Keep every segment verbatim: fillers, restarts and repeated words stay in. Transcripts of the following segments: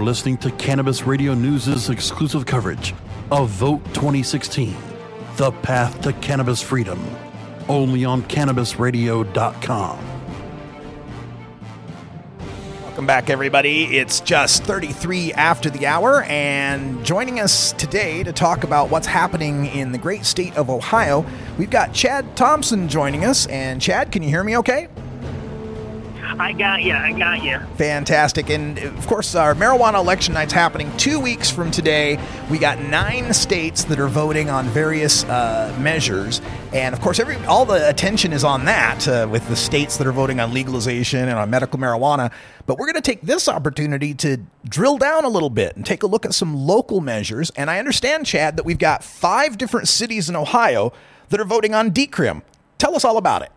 listening to Cannabis Radio News' exclusive coverage of Vote twenty sixteen, The Path to Cannabis Freedom, only on Cannabis Radio dot com. Welcome back, everybody. It's just thirty-three after the hour, and joining us today to talk about what's happening in the great state of Ohio, we've got Chad Thompson joining us. And Chad, can you hear me okay? I got you. I got you. Fantastic. And of course, our marijuana election night's happening two weeks from today. We got nine states that are voting on various uh, measures. And of course, every all the attention is on that uh, with the states that are voting on legalization and on medical marijuana. But we're going to take this opportunity to drill down a little bit and take a look at some local measures. And I understand, Chad, that we've got five different cities in Ohio that are voting on decrim. Tell us all about it.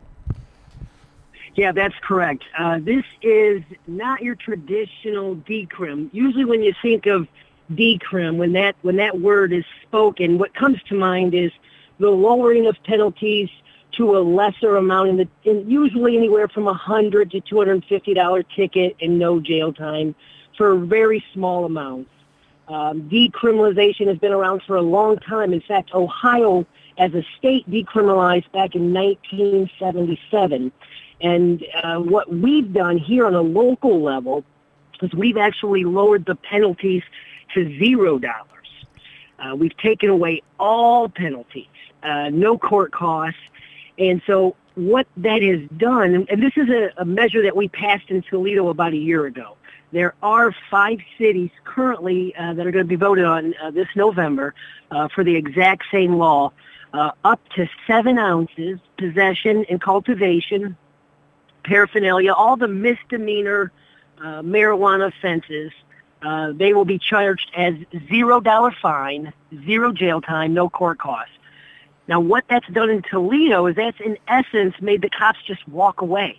Yeah, that's correct. Uh, this is not your traditional decrim. Usually when you think of decrim, when that when that word is spoken, what comes to mind is the lowering of penalties to a lesser amount, in the in usually anywhere from a one hundred dollars to two hundred fifty dollars ticket and no jail time for very small amounts. Um, decriminalization has been around for a long time. In fact, Ohio, as a state, decriminalized back in nineteen seventy-seven. And uh, what we've done here on a local level is we've actually lowered the penalties to zero dollars. Uh, we've taken away all penalties, uh, no court costs. And so what that has done, and this is a, a measure that we passed in Toledo about a year ago. There are five cities currently uh, that are going to be voted on uh, this November uh, for the exact same law, uh, up to seven ounces, possession and cultivation, paraphernalia, all the misdemeanor uh, marijuana offenses, uh, they will be charged as zero dollar fine, zero jail time, no court costs. Now, what that's done in Toledo is that's in essence made the cops just walk away.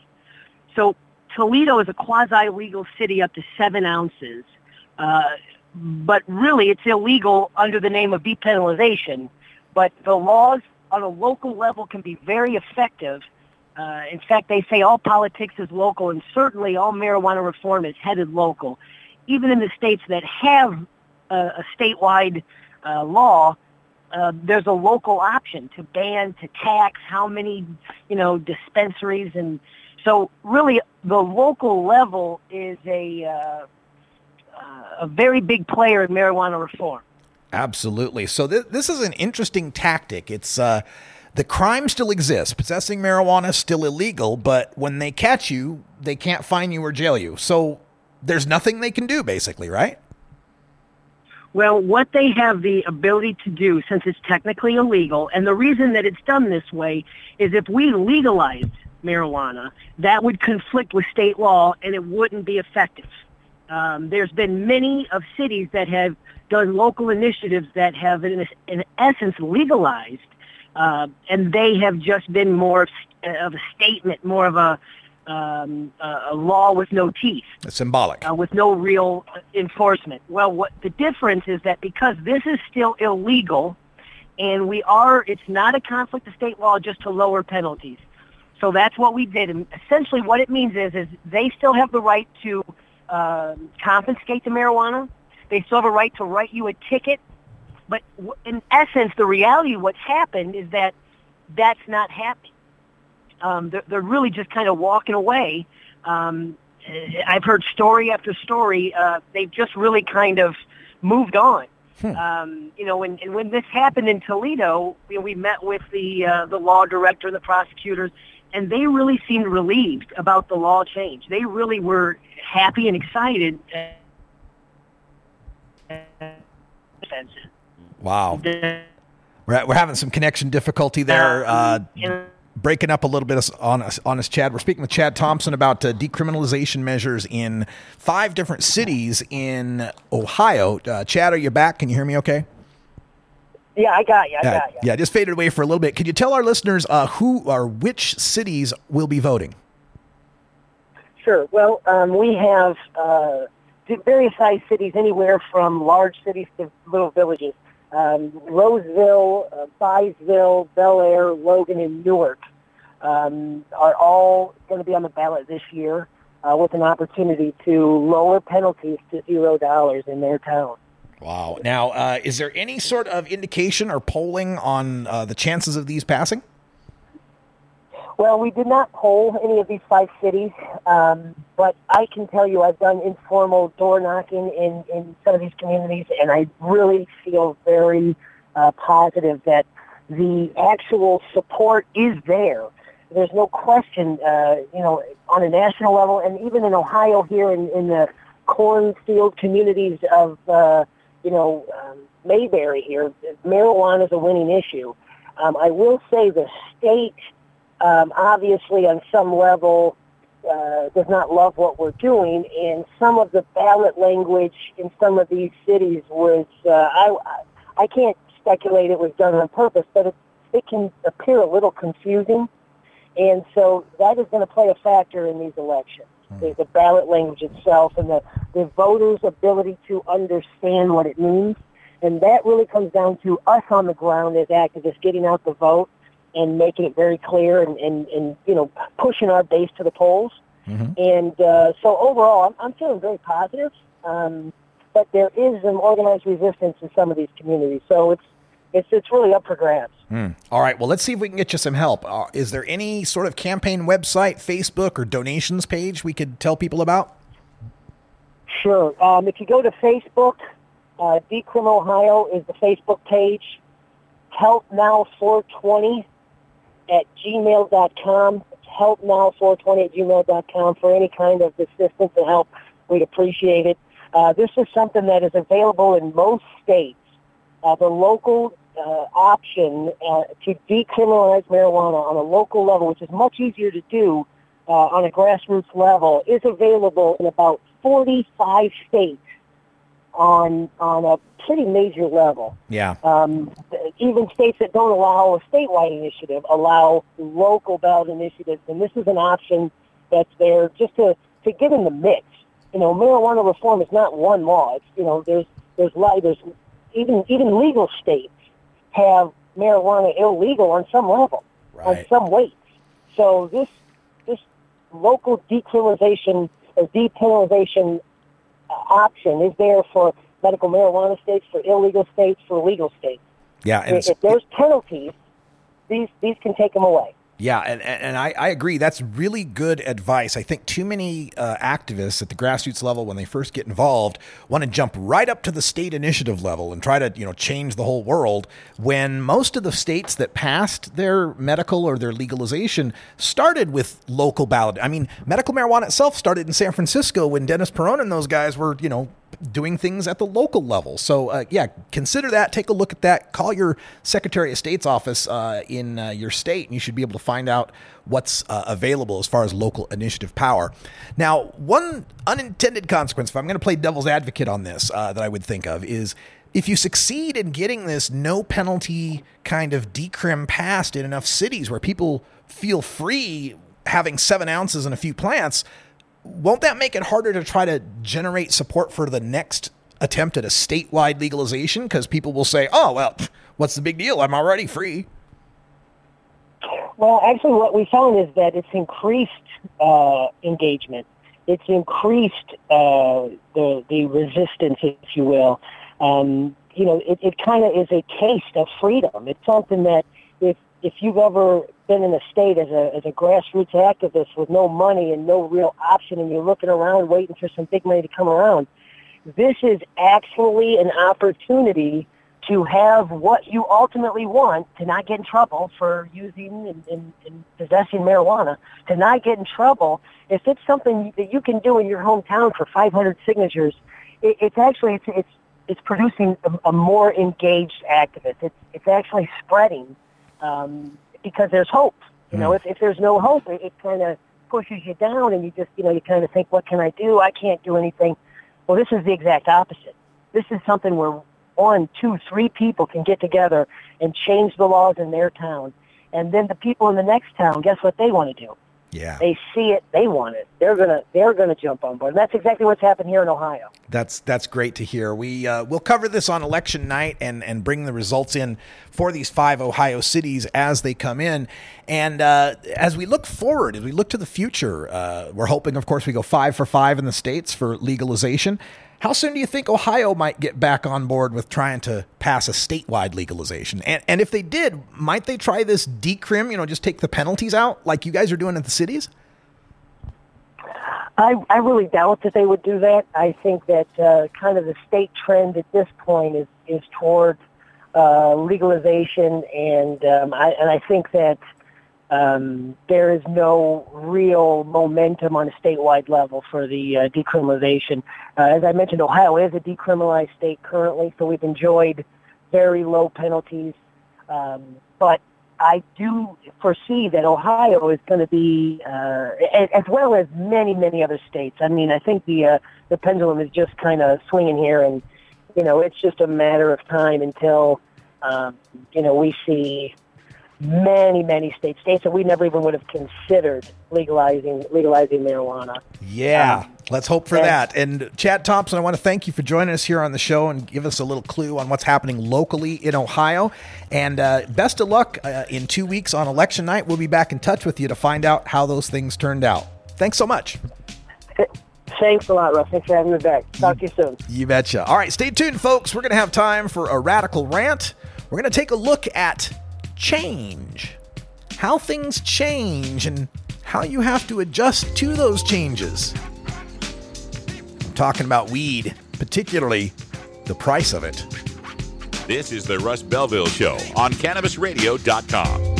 So Toledo is a quasi-legal city up to seven ounces, uh, but really it's illegal under the name of depenalization. But the laws on a local level can be very effective. Uh, in fact, they say all politics is local, and certainly all marijuana reform is headed local. Even in the states that have a, a statewide uh, law, uh, there's a local option to ban, to tax how many, you know, dispensaries. And so really the local level is a, uh, uh, a very big player in marijuana reform. Absolutely. So th- this is an interesting tactic. It's... Uh The crime still exists. Possessing marijuana is still illegal, but when they catch you, they can't fine you or jail you. So there's nothing they can do, basically, right? Well, what they have the ability to do, since it's technically illegal, and the reason that it's done this way is if we legalized marijuana, that would conflict with state law and it wouldn't be effective. Um, there's been many of cities that have done local initiatives that have, in, in essence, legalized. Uh, and they have just been more of a statement, more of a, um, a law with no teeth. It's symbolic. Uh, with no real enforcement. Well, what the difference is that because this is still illegal, and we are, it's not a conflict of state law just to lower penalties. So that's what we did. And essentially what it means is, is they still have the right to uh, confiscate the marijuana. They still have a right to write you a ticket. But in essence, the reality of what's happened is that that's not happening. Um, they're, they're really just kind of walking away. Um, I've heard story after story. Uh, they've just really kind of moved on. Hmm. Um, you know, when, and when this happened in Toledo, you know, we met with the uh, the law director and the prosecutors, and they really seemed relieved about the law change. They really were happy and excited. Wow. We're, we're having some connection difficulty there. Uh, breaking up a little bit on us, on us, Chad. We're speaking with Chad Thompson about uh, decriminalization measures in five different cities in Ohio. Uh, Chad, are you back? Can you hear me okay? Yeah, I got you. I yeah, got you. Yeah, just faded away for a little bit. Could you tell our listeners uh, who or which cities will be voting? Sure. Well, um, we have uh, various size cities, anywhere from large cities to little villages. Um, Roseville, uh, Byesville, Bel Air, Logan, and Newark um, are all going to be on the ballot this year. uh, with an opportunity to lower penalties to zero dollars in their town. Wow. Now, uh, is there any sort of indication or polling on uh, the chances of these passing? Well, we did not poll any of these five cities, um, but I can tell you I've done informal door knocking in, in some of these communities, and I really feel very uh, positive that the actual support is there. There's no question, uh, you know, on a national level, and even in Ohio here in, in the cornfield communities of, uh, you know, um, Mayberry here, marijuana is a winning issue. Um, I will say the state Um, obviously, on some level, uh, does not love what we're doing, and some of the ballot language in some of these cities was, uh, I, I can't speculate it was done on purpose, but it, it can appear a little confusing, and so that is going to play a factor in these elections, mm. the, the ballot language itself and the, the voters' ability to understand what it means, and that really comes down to us on the ground as activists getting out the vote and making it very clear and, and, and you know, pushing our base to the polls. Mm-hmm. And uh, so overall, I'm, I'm feeling very positive, um, but there is an organized resistance in some of these communities. So it's it's it's really up for grabs. Mm. All right, well, let's see if we can get you some help. Uh, is there any sort of campaign website, Facebook, or donations page we could tell people about? Sure. Um, if you go to Facebook, uh, Decrim Ohio is the Facebook page. Help Now four twenty at gmail dot com. Help Now four twenty at gmail dot com for any kind of assistance and help. We'd appreciate it. Uh, this is something that is available in most states. Uh, the local uh, option uh, to decriminalize marijuana on a local level, which is much easier to do uh, on a grassroots level, is available in about forty-five states on on a pretty major level. Yeah. Um, even states that don't allow a statewide initiative allow local ballot initiatives, and this is an option that's there just to, to get in the mix. You know, marijuana reform is not one law. It's, you know, there's there's there's even even legal states have marijuana illegal on some level, right. on some weights. So this this local decriminalization or depenalization option is there for medical marijuana states, for illegal states, for legal states. Yeah, and if, if there's penalties, these these can take them away. Yeah, and, and I, I agree. That's really good advice. I think too many uh, activists at the grassroots level, when they first get involved, want to jump right up to the state initiative level and try to, you know, change the whole world, when most of the states that passed their medical or their legalization started with local ballot. I mean, medical marijuana itself started in San Francisco when Dennis Peron and those guys were, you know, doing things at the local level. So, uh, yeah, consider that. Take a look at that. Call your Secretary of State's office uh, in uh, your state, and you should be able to find out what's uh, available as far as local initiative power. Now, one unintended consequence, if I'm going to play devil's advocate on this, uh, that I would think of is if you succeed in getting this no penalty kind of decrim passed in enough cities where people feel free having seven ounces and a few plants, won't that make it harder to try to generate support for the next attempt at a statewide legalization? Because people will say, oh, well, what's the big deal? I'm already free. Well, actually, what we found is that it's increased uh, engagement. It's increased uh, the the resistance, if you will. Um, you know, it, it kind of is a taste of freedom. It's something that if if you've ever been in a state as a as a grassroots activist with no money and no real option, and you're looking around waiting for some big money to come around, this is actually an opportunity to have what you ultimately want, to not get in trouble for using and, and, and possessing marijuana, to not get in trouble. If it's something that you can do in your hometown for five hundred signatures, it, it's actually it's it's, it's producing a, a more engaged activist. It's it's actually spreading. Um, because there's hope. You know, mm. if, if there's no hope, it, it kind of pushes you down, and you just, you know, you kind of think, what can I do? I can't do anything. Well, this is the exact opposite. This is something where one, two, three people can get together and change the laws in their town. And then the people in the next town, guess what they want to do? Yeah. They see it, they want it. They're gonna they're gonna jump on board. And that's exactly what's happened here in Ohio. That's that's great to hear. We uh, we'll cover this on election night and and bring the results in for these five Ohio cities as they come in. And uh, as we look forward, as we look to the future, uh, we're hoping, of course, we go five for five in the states for legalization. How soon do you think Ohio might get back on board with trying to pass a statewide legalization? And and if they did, might they try this decrim, you know, just take the penalties out like you guys are doing at the cities? I, I really doubt that they would do that. I think that uh, kind of the state trend at this point is, is toward uh, legalization, and um, I and I think that Um, there is no real momentum on a statewide level for the uh, decriminalization. Uh, as I mentioned, Ohio is a decriminalized state currently, so we've enjoyed very low penalties. Um, but I do foresee that Ohio is going to be, uh, as well as many, many other states. I mean, I think the uh, the pendulum is just kind of swinging here, and you know, it's just a matter of time until um, you know we see many, many states, states that we never even would have considered legalizing legalizing marijuana. Yeah, um, let's hope for and, that. And Chad Thompson, I want to thank you for joining us here on the show and give us a little clue on what's happening locally in Ohio. And uh, best of luck uh, in two weeks on election night. We'll be back in touch with you to find out how those things turned out. Thanks so much. Thanks a lot, Russ. Thanks for having me back. Talk to you soon. You betcha. All right, stay tuned, folks. We're going to have time for a radical rant. We're going to take a look at change, how things change, and how you have to adjust to those changes. I'm talking about weed, particularly the price of it. This is the Russ Belville Show on Cannabis Radio dot com.